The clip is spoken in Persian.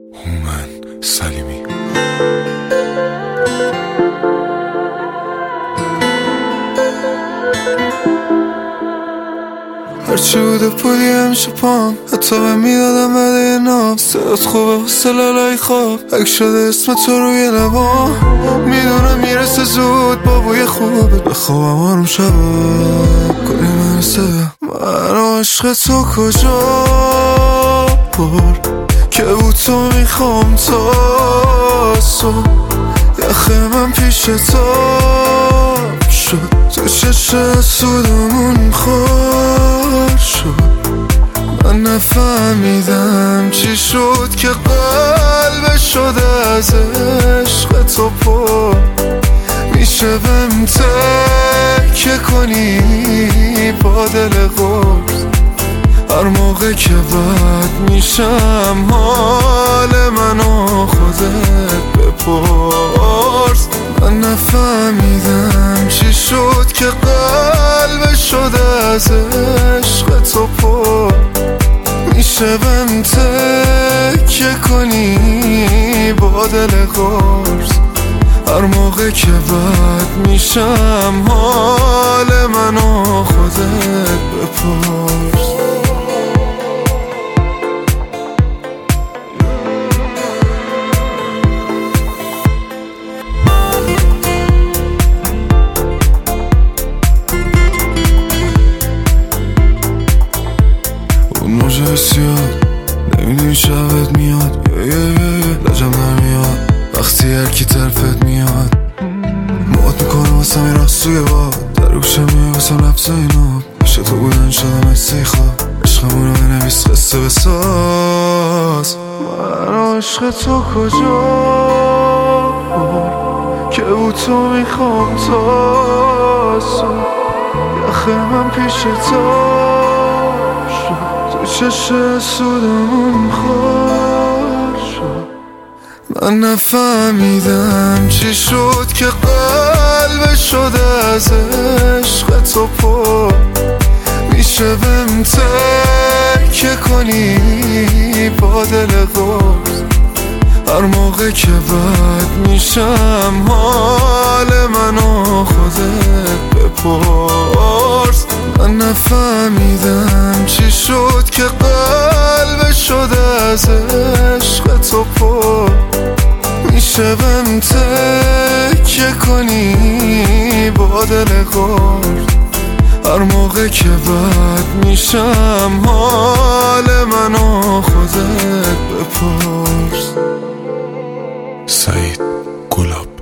هومن سلیمی. هرچی بوده پودی همیشه پام، حتی به میدادم بده نام. صدات خوبه واسه لالای خواب، حک شده اسم تو روی لبام. میدونم میرسه زود با بوی خوبت، بخوابم آروم شبا کنی منسه. من عشق تو کجا بر که بود تو میخوام تا صبح. یخه من پیش تو شد، تو چشم سودمون خور شد. من نفهمیدم چی شد که قلب شده از عشق تو پر. میشه بهم تکیه کنی با دل قرص، هر موقع که بد میشم حال منو خودت بپرس. من نفهمیدم چی شد که قلب شده از عشق تو پر. میشه بهم تکیه کنی با دل قرص، هر موقع که بد میشم حال منو خودت بپرس. موجه بسیاد نمیدونی شبت میاد، لجم نمیاد وقتی هرکی طرفت میاد. موت میکنه واسه می رقص توی باد، در گوشه میای واسه لبس اینا. پیش تو بودن شدم حسی خواب، عشقمونو بنویس قصه بساز. من عشق تو کجا که بود تو میخوام تا صبح. یخه من پیش تو چشم سودمون خور شد. من نفهمیدم چی شد که قلب شده از عشق تو پر. میشه بهم تکیه کنی با دل قرص، هر موقع که بد میشم حال منو خودت بپرس. من نفهمیدم چی شد که قلب شده از عشق تو پر. میشه بهم تکیه کنی با دل قرص، هر موقع که بد میشم حال منو خودت بپرس. سعید گلاب.